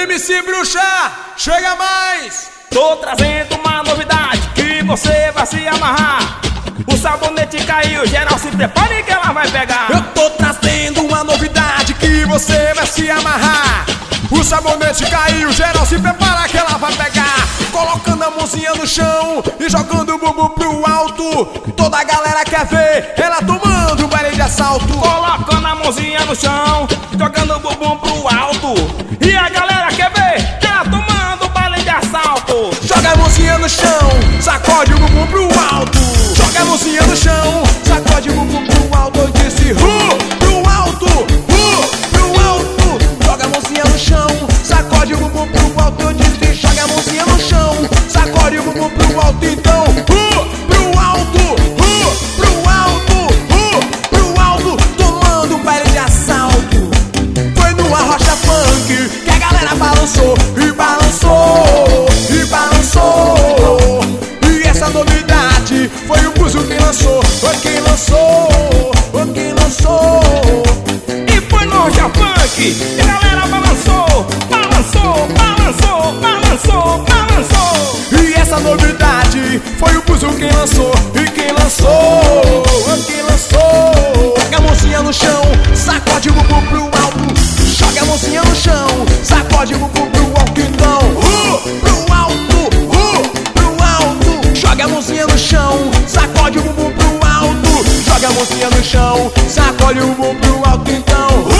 MC Bruxa, chega mais! Tô trazendo uma novidade que você vai se amarrar. O sabonete caiu, geral se prepare que ela vai pegar. Eu tô trazendo uma novidade que você vai se amarrar. O sabonete caiu, geral se prepara que ela vai pegar. Colocando a mãozinha no chão e jogando o bumbum pro alto. Toda a galera quer ver ela tomando um baile de assalto. Colocando a mãozinha no chão, jogando o bumbum pro alto. E a galera quer ver ela tomando um baile de assalto. Joga a mãozinha no chão, sacode o bumbum pro alto. Joga a mãozinha no chão, sacode o bumbum pro alto. Eu disse pro alto, pro alto. Joga a mãozinha no chão, sacode o bumbum pro alto. Eu disse joga a mãozinha no chão, sacode o bumbum pro alto. Então pro alto, pro alto, pro alto. Tomando um baile de assalto. Foi no Arrocha Funk que a galera balançou e balançou e balançou. E essa novidade foi o Buzo quem lançou, foi quem lançou, foi quem lançou. E foi no Arrocha Funk que a galera balançou, balançou, balançou, balançou, balançou. E essa novidade foi o Buzo quem lançou, e quem lançou, foi quem lançou. Joga a mãozinha no chão, sacode o bumbum pro alto. Joga a mãozinha no chão, sacode o bumbum pro alto. Então pro alto, pro alto. Joga a mãozinha no chão, sacode o bumbum pro alto. Joga a mãozinha no chão, sacode o bumbum pro alto. Então